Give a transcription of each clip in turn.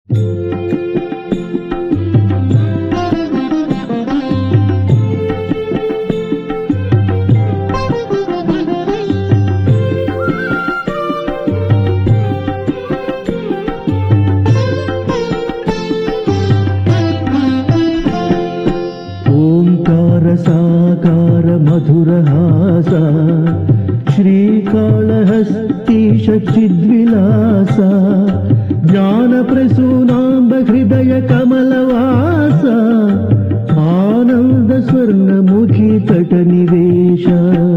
साकार मधुरहास श्रीकाళहस्तीश चिद्विलास ज्ञानप्रसूनाम्ब हृदय कमलवास आनंद स्वर्णमुखी तटनिवेश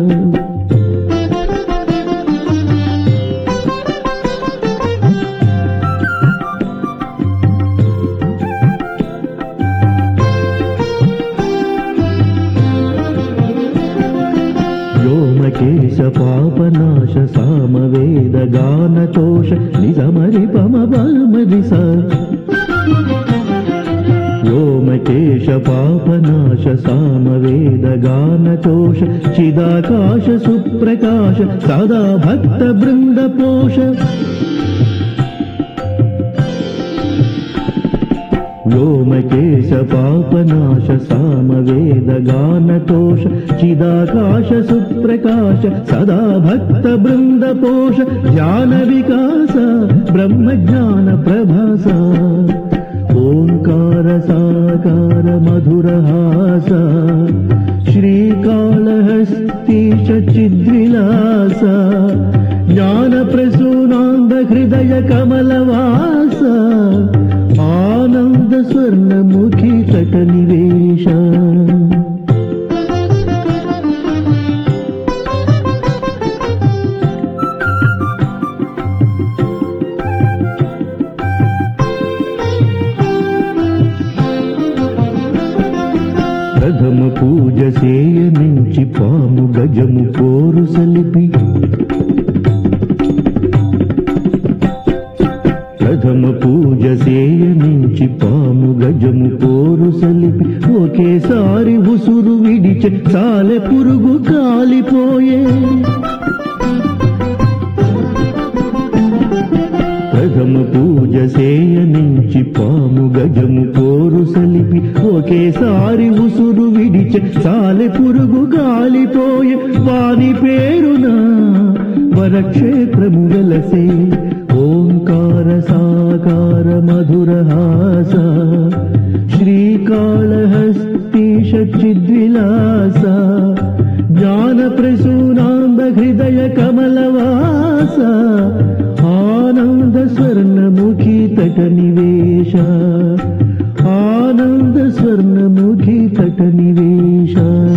व्योमकेश पापनाश सामवेद गानतोष निजमरिपम बलमदिस व्योमकेश पापनाश सामवेद गानतोष चिदाकाश सुप्रकाश सदा भक्त बृंद पोष व्योमकेश पापनाश सामवेद गानतोष चिदाकाश सुप्रकाश सदा भक्त बृंद पोष ज्ञान विकास ब्रह्म ज्ञान प्रभास ओंकार साकार मधुरहास श्रीकाళहस्तीश चिद्विलास ज्ञान प्रसूनाम्ब हृदय कमलवास आनंद स्वर्णमुखी तटनिवेश प्रथम पूज सेयनिंచి పాము గజము కోరు సలిపి ప్రథమ పూజ సేయనించి పాము గజము కోరు సలిపి ఒకేసారి ఉసురు విడిచె సాలె పురుగు కాలిపోయే ప్రథమ పూజ సేయనించి పాము గజము కోరు సలిపి ఒకేసారి ఉసురు విడిచె సాలె పురుగు కాలిపోయే వాని పేరున వరక్షేత్రము వెలసే ओंकार साकार मधुरहास श्रीकाళहस्तीश चिद्विलास ज्ञान प्रसूनाम्ब हृदय कमलवास आनंद स्वर्णमुखी तटनिवेश आनंद स्वर्णमुखी तटनिवेश।